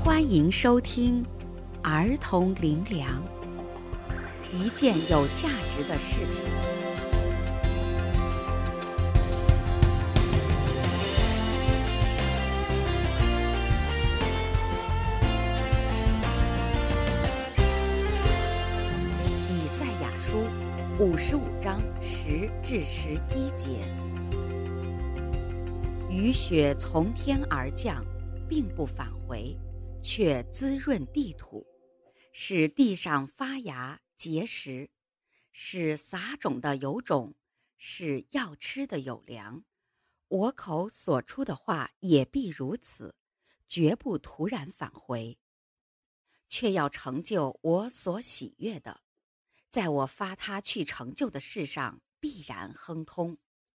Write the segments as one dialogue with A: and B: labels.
A: 欢迎收听儿童灵粮，一件有价值的事情。以赛亚书55章10至11节：雨雪从天而降，并不返回，却滋润地土，使地上发芽结实，使撒种的有种，使要吃的有粮。我口所出的话也必如此，绝不突然返回，却要成就我所喜悦的，在我发他去成就的事上必然亨通。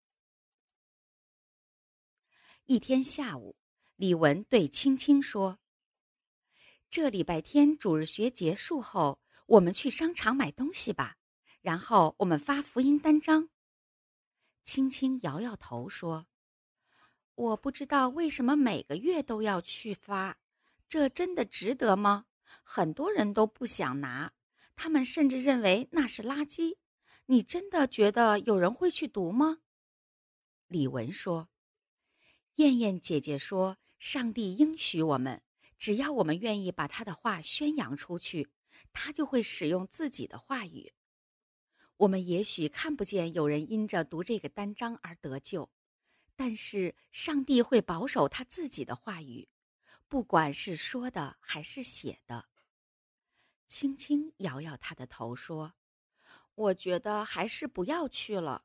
A: 一天下午，李文对青青说：这礼拜天主日学结束后，我们去商场买东西吧，然后我们发福音单张。青青摇摇头说：我不知道为什么每个月都要去发，这真的值得吗？很多人都不想拿，他们甚至认为那是垃圾。你真的觉得有人会去读吗？李文说：燕燕姐姐说，上帝应许我们，只要我们愿意把他的话宣扬出去，他就会使用自己的话语。我们也许看不见有人因着读这个单章而得救，但是上帝会保守他自己的话语，不管是说的还是写的。青青摇摇他的头说：我觉得还是不要去了。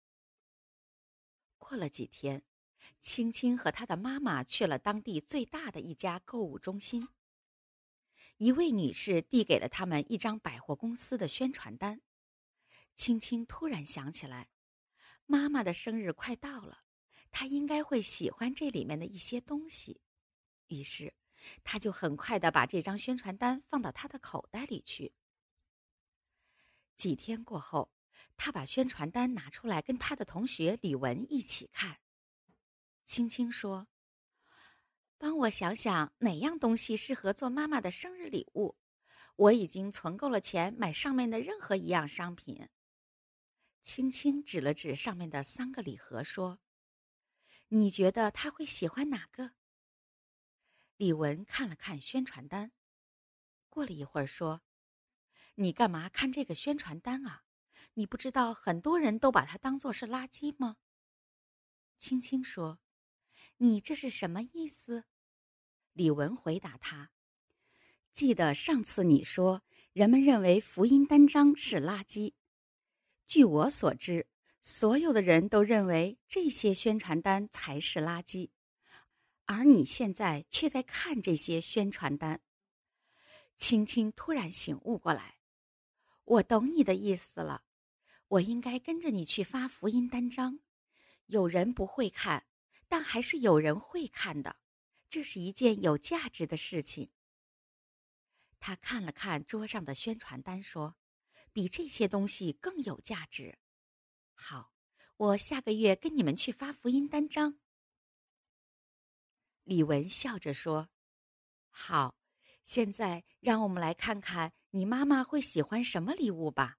A: 过了几天，青青和她的妈妈去了当地最大的一家购物中心。一位女士递给了他们一张百货公司的宣传单。青青突然想起来，妈妈的生日快到了，她应该会喜欢这里面的一些东西。于是，她就很快地把这张宣传单放到她的口袋里去。几天过后，她把宣传单拿出来跟她的同学李文一起看。青青说：帮我想想哪样东西适合做妈妈的生日礼物，我已经存够了钱买上面的任何一样商品。青青指了指上面的3个礼盒说：你觉得她会喜欢哪个？李文看了看宣传单，过了一会儿说：你干嘛看这个宣传单啊？你不知道很多人都把它当作是垃圾吗？青青说：你这是什么意思？李文回答他：记得上次你说人们认为福音单张是垃圾，据我所知，所有的人都认为这些宣传单才是垃圾，而你现在却在看这些宣传单。青青突然醒悟过来，我懂你的意思了，我应该跟着你去发福音单张。有人不会看，但还是有人会看的，这是一件有价值的事情。他看了看桌上的宣传单说：比这些东西更有价值。好，我下个月跟你们去发福音单张。李文笑着说：好，现在让我们来看看你妈妈会喜欢什么礼物吧。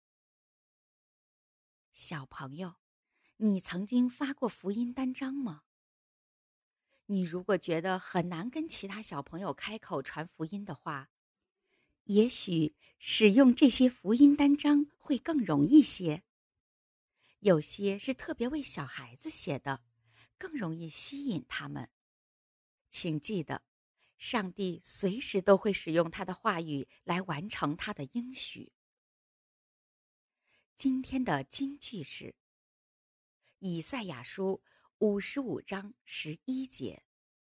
A: 小朋友，你曾经发过福音单张吗？你如果觉得很难跟其他小朋友开口传福音的话，也许使用这些福音单张会更容易些。有些是特别为小孩子写的，更容易吸引他们。请记得，上帝随时都会使用他的话语来完成他的应许。今天的金句是以赛亚书55章11节：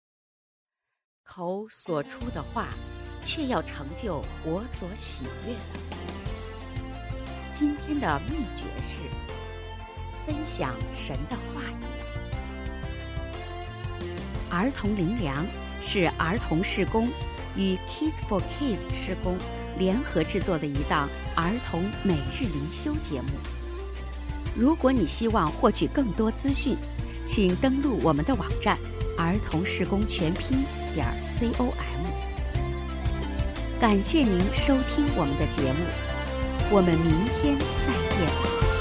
A: 口所出的话，却要成就我所喜悦的。今天的秘诀是分享神的话语。儿童灵粮是儿童事工与 Kids for Kids 事工联合制作的一档儿童每日灵修节目。如果你希望获取更多资讯，请登录我们的网站儿童事工全拼.com。 感谢您收听我们的节目，我们明天再见。